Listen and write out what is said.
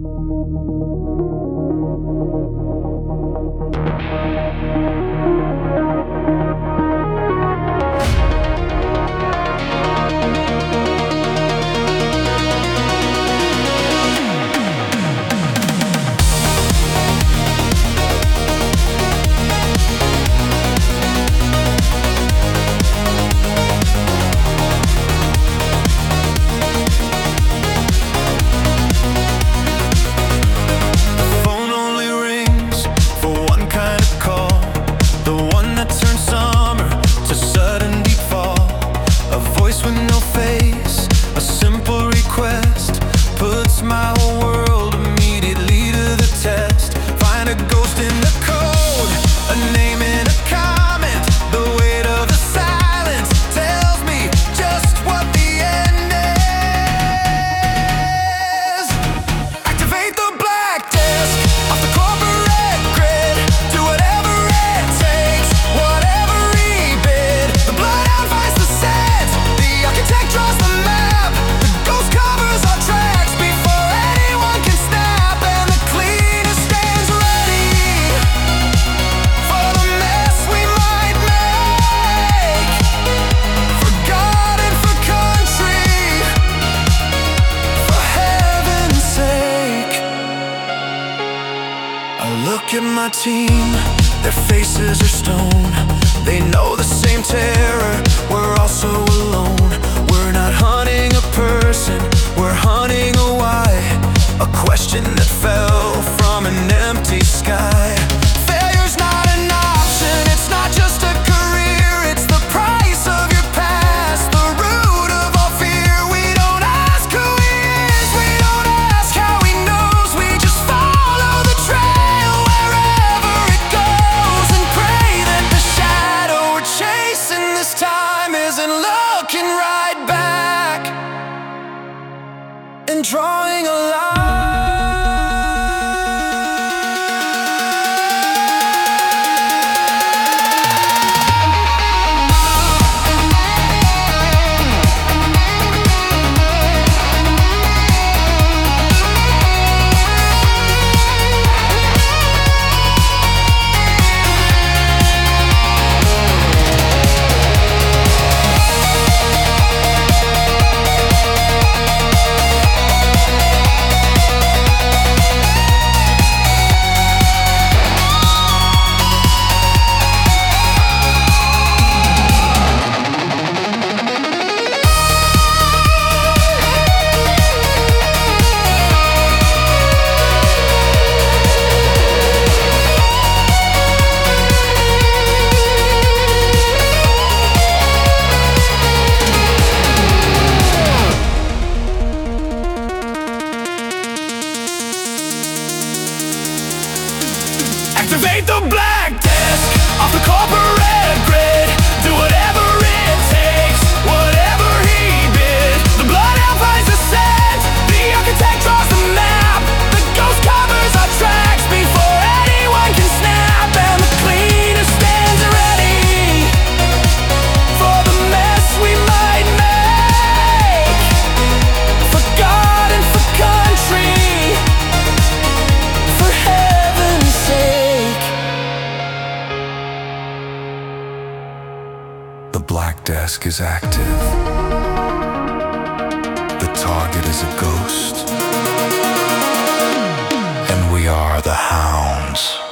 Look at my team, their faces are stone. They know the same terror, we're all so alone. We're not hunting a person, we're hunting a why. A question that fell from an empty sky. Failure's not an option, it's not just a career. It's the price of your past, the root of all fear. We don't ask who he is, we don't ask how he knows. We just follow the trail wherever it goes, and pray that the shadow we're chasing this time isn't looking right back and drawing a line. Activate the black desk off the corporate grid. Do whatever it takes, whatever he bid. The blood amplifies the scent, the architect draws the map. The ghost covers our tracks before anyone can snap. And the cleaner stands ready for the mess we might make. For God and for country, for heaven's sake. The black desk is active. The target is a ghost. And we are the hounds.